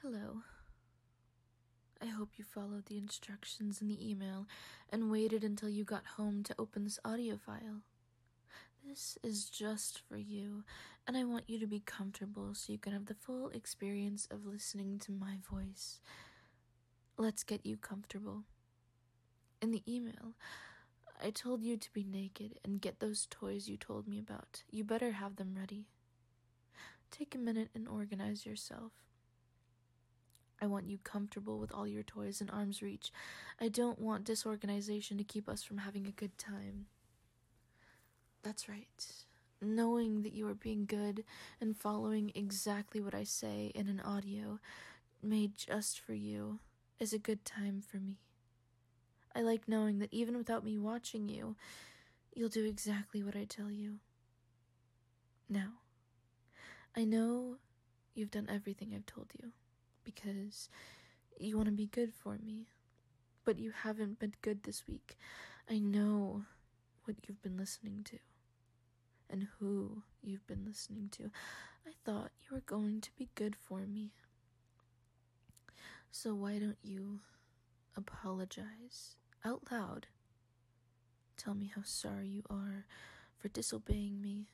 Hello. I hope you followed the instructions in the email and waited until you got home to open this audio file. This is just for you, and I want you to be comfortable so you can have the full experience of listening to my voice. Let's get you comfortable. In the email, I told you to be naked and get those toys you told me about. You better have them ready. Take a minute and organize yourself. I want you comfortable with all your toys in arm's reach. I don't want disorganization to keep us from having a good time. That's right. Knowing that you are being good and following exactly what I say in an audio made just for you is a good time for me. I like knowing that even without me watching you, you'll do exactly what I tell you. Now, I know you've done everything I've told you, because you want to be good for me, but you haven't been good this week. I know what you've been listening to, and who you've been listening to. I thought you were going to be good for me. So why don't you apologize out loud? Tell me how sorry you are for disobeying me.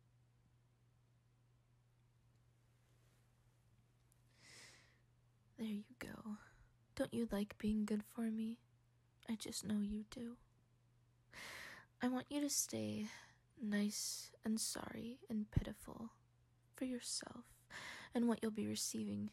There you go. Don't you like being good for me? I just know you do. I want you to stay nice and sorry and pitiful for yourself and what you'll be receiving.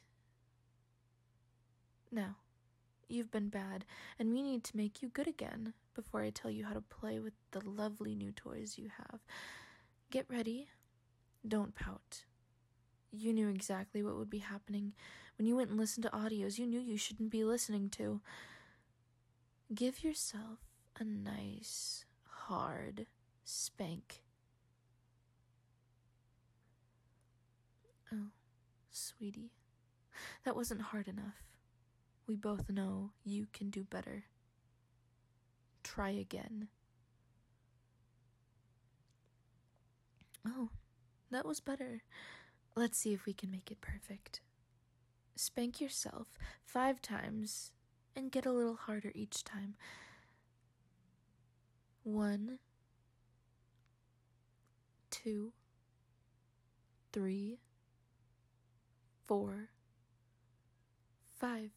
Now, you've been bad, and we need to make you good again before I tell you how to play with the lovely new toys you have. Get ready. Don't pout. You knew exactly what would be happening. When you went and listened to audios you knew you shouldn't be listening to. Give yourself a nice, hard spank. Oh, sweetie, that wasn't hard enough. We both know you can do better. Try again. Oh, that was better. Let's see if we can make it perfect. Spank yourself 5 times and get a little harder each time. 1, 2, 3, 4, 5.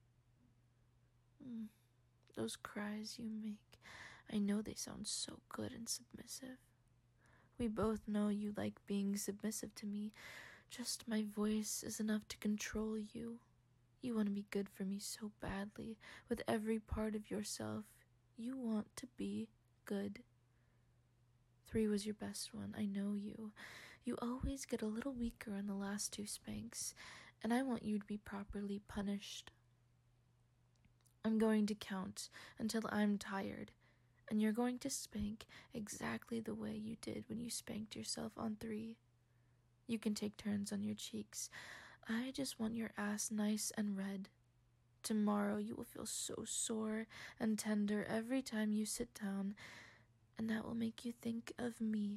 Those cries you make, I know they sound so good and submissive. We both know you like being submissive to me. Just my voice is enough to control you. You want to be good for me so badly. With every part of yourself, you want to be good. 3 was your best one, I know you. You always get a little weaker on the last 2 spanks, and I want you to be properly punished. I'm going to count until I'm tired, and you're going to spank exactly the way you did when you spanked yourself on 3. You can take turns on your cheeks. I just want your ass nice and red. Tomorrow you will feel so sore and tender every time you sit down, and that will make you think of me.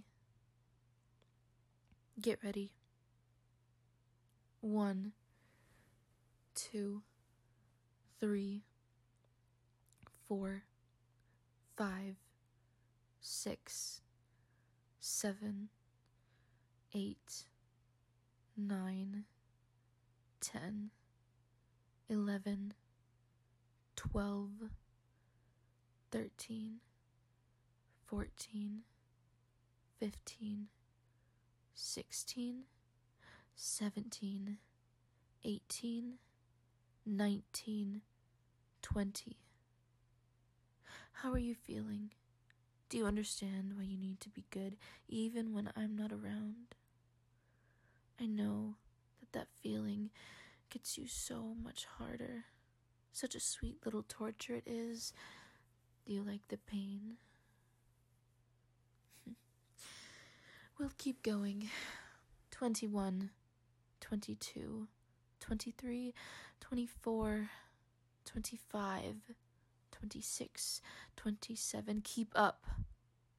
Get ready. 1, 2, 3, 4, 5, 6, 7, 8, 9, 10, 11, 12, 13, 14, 15, 16, 17, 18, 19, 20. How are you feeling? Do you understand why you need to be good even when I'm not around? I know that feeling gets you so much harder. Such a sweet little torture it is. Do you like the pain? We'll keep going. 21, 22, 23, 24, 25, 26, 27. Keep up.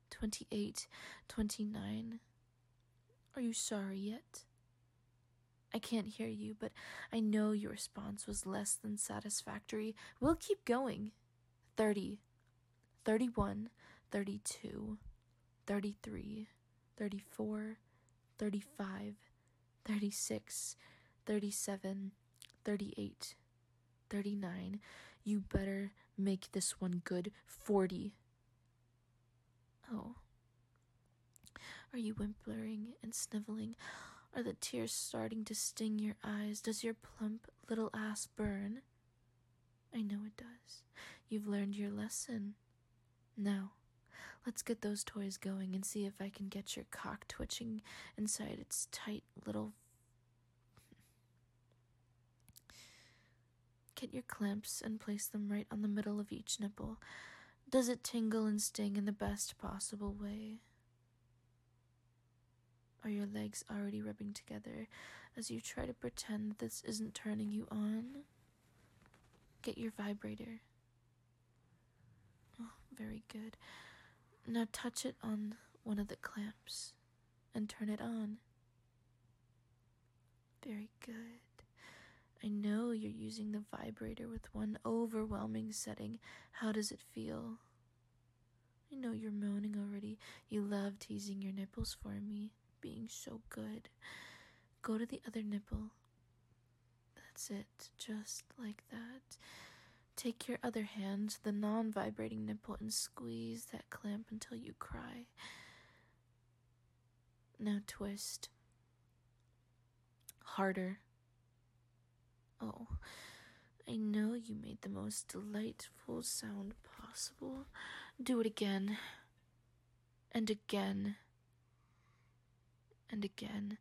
28, 29. Are you sorry yet? I can't hear you, but I know your response was less than satisfactory. We'll keep going. 30, 31, 32, 33, 34, 35, 36, 37, 38, 39. You better make this one good. 40. Oh. Are you whimpering and sniveling? Are the tears starting to sting your eyes? Does your plump little ass burn? I know it does. You've learned your lesson. Now, let's get those toys going and see if I can get your cock twitching inside its tight little... Get your clamps and place them right on the middle of each nipple. Does it tingle and sting in the best possible way? Are your legs already rubbing together as you try to pretend that this isn't turning you on? Get your vibrator. Oh, very good. Now touch it on one of the clamps and turn it on. Very good. I know you're using the vibrator with one overwhelming setting. How does it feel? I know you're moaning already. You love teasing your nipples for me, being so good. Go to the other nipple. That's it, just like that. Take your other hand to the non-vibrating nipple and squeeze that clamp until you cry. Now twist. Harder. Oh, I know you made the most delightful sound possible. Do it again. And again. And again.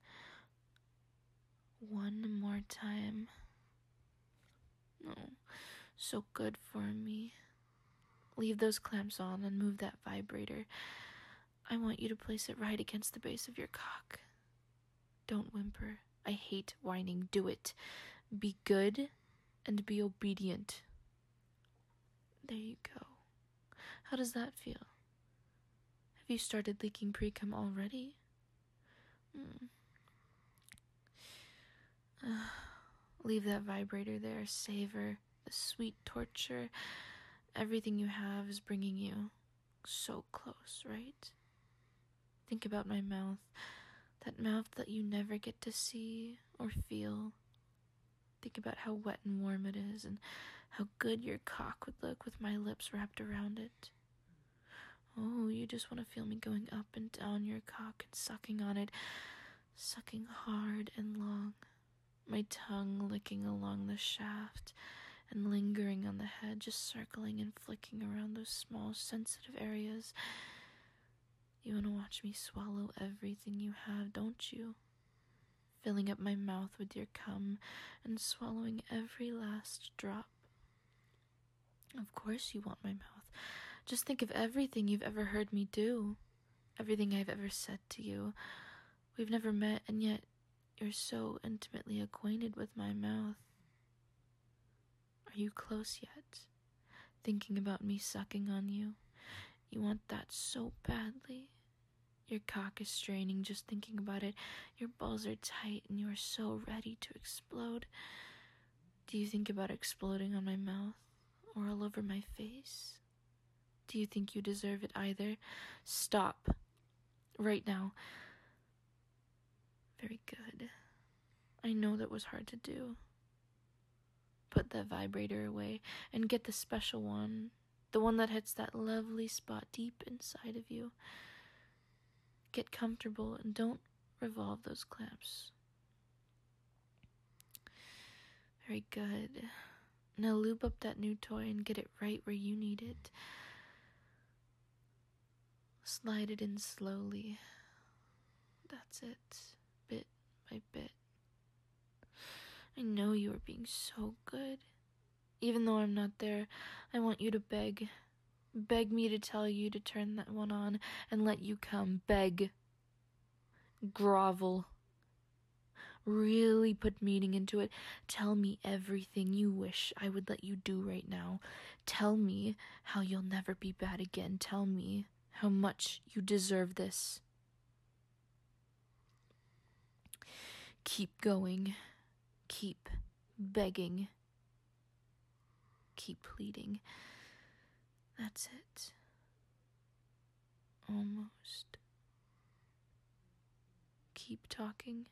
One more time. Oh, so good for me. Leave those clamps on and move that vibrator. I want you to place it right against the base of your cock. Don't whimper. I hate whining. Do it. Be good and be obedient. There you go. How does that feel? Have you started leaking pre-cum already? Leave that vibrator there. Savor the sweet torture. Everything you have is bringing you so close, right? Think about my mouth. That mouth that you never get to see or feel. Think about how wet and warm it is and how good your cock would look with my lips wrapped around it. Oh, you just want to feel me going up and down your cock and sucking on it, sucking hard and long. My tongue licking along the shaft and lingering on the head, just circling and flicking around those small, sensitive areas. You want to watch me swallow everything you have, don't you? Filling up my mouth with your cum and swallowing every last drop. Of course you want my mouth. Just think of everything you've ever heard me do, everything I've ever said to you. We've never met, and yet you're so intimately acquainted with my mouth. Are you close yet? Thinking about me sucking on you? You want that so badly. Your cock is straining just thinking about it. Your balls are tight and you are so ready to explode. Do you think about exploding on my mouth or all over my face? Do you think you deserve it either? Stop. Right now. Very good. I know that was hard to do. Put that vibrator away and get the special one. The one that hits that lovely spot deep inside of you. Get comfortable and don't revolve those clamps. Very good. Now lube up that new toy and get it right where you need it. Slide it in slowly. That's it. Bit by bit. I know you are being so good. Even though I'm not there, I want you to beg. Beg me to tell you to turn that one on and let you come. Beg. Grovel. Really put meaning into it. Tell me everything you wish I would let you do right now. Tell me how you'll never be bad again. Tell me how much you deserve this. Keep going. Keep begging. Keep pleading. That's it. Almost. Keep talking.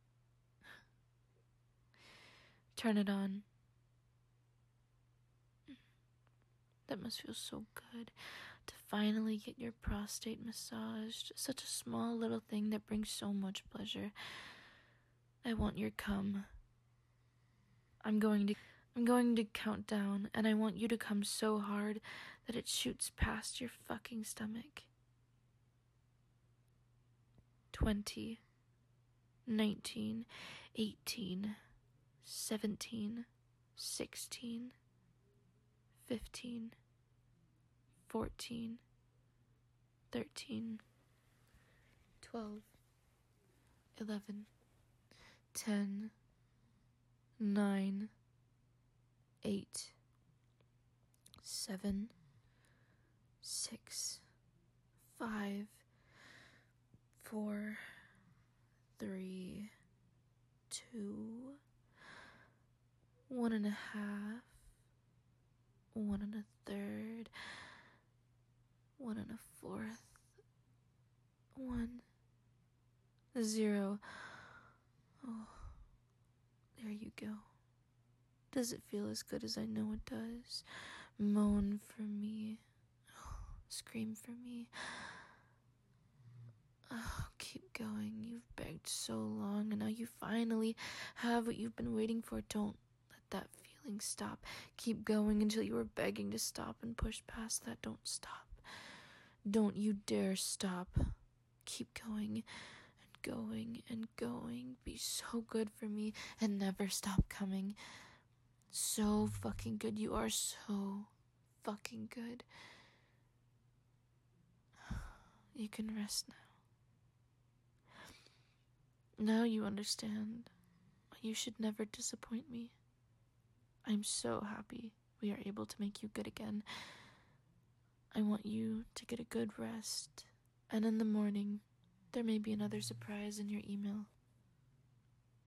Turn it on. That must feel so good to finally get your prostate massaged. Such a small little thing that brings so much pleasure. I want your cum. I'm going to count down, and I want you to come so hard that it shoots past your fucking stomach. 20, 19, 18, 17, 16, 15, 14, 13, 12, 11, 10, 9, 8, 7, 6, 5, 4, 3, 2, 1.5, 1 1/3, 1 1/4, 1, 0. Oh, there you go. Does it feel as good as I know it does? Moan for me. Oh, scream for me. Oh, keep going. You've begged so long, and now you finally have what you've been waiting for. Don't let that feeling stop. Keep going until you are begging to stop and push past that. Don't stop. Don't you dare stop. Keep going and going and going. Be so good for me and never stop coming. So fucking good. You are so fucking good. You can rest now. Now you understand why you should never disappoint me. I'm so happy we are able to make you good again. I want you to get a good rest, and in the morning, there may be another surprise in your email.